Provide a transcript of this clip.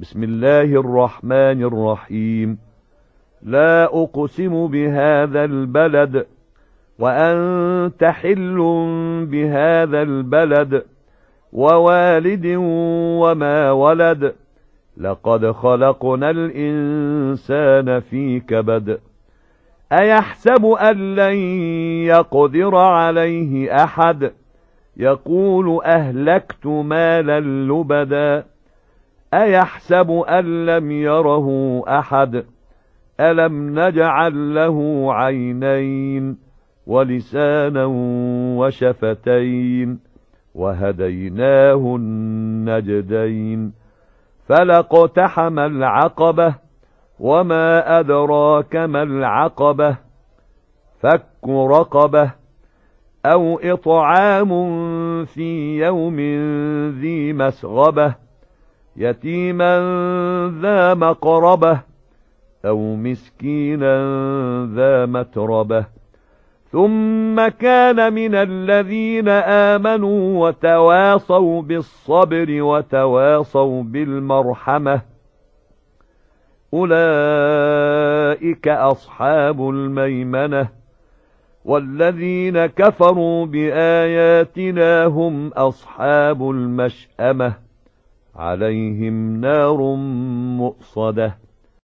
بسم الله الرحمن الرحيم. لا أقسم بهذا البلد وأنت حل بهذا البلد ووالد وما ولد. لقد خلقنا الإنسان في كبد. أيحسب أن لن يقدر عليه أحد؟ يقول أهلكت مالا لبدا. أيحسب أن لم يره أحد؟ ألم نجعل له عينين ولسانا وشفتين وهديناه النجدين. فلاقتحم العقبة وما أدراك ما العقبة. فك رقبة أو إطعام في يوم ذي مسغبة يتيما ذا مقربة أو مسكينا ذا متربة. ثم كان من الذين آمنوا وتواصوا بالصبر وتواصوا بالمرحمة أولئك أصحاب الميمنة. والذين كفروا بآياتنا هم أصحاب المشأمة عليهم نار مؤصدة.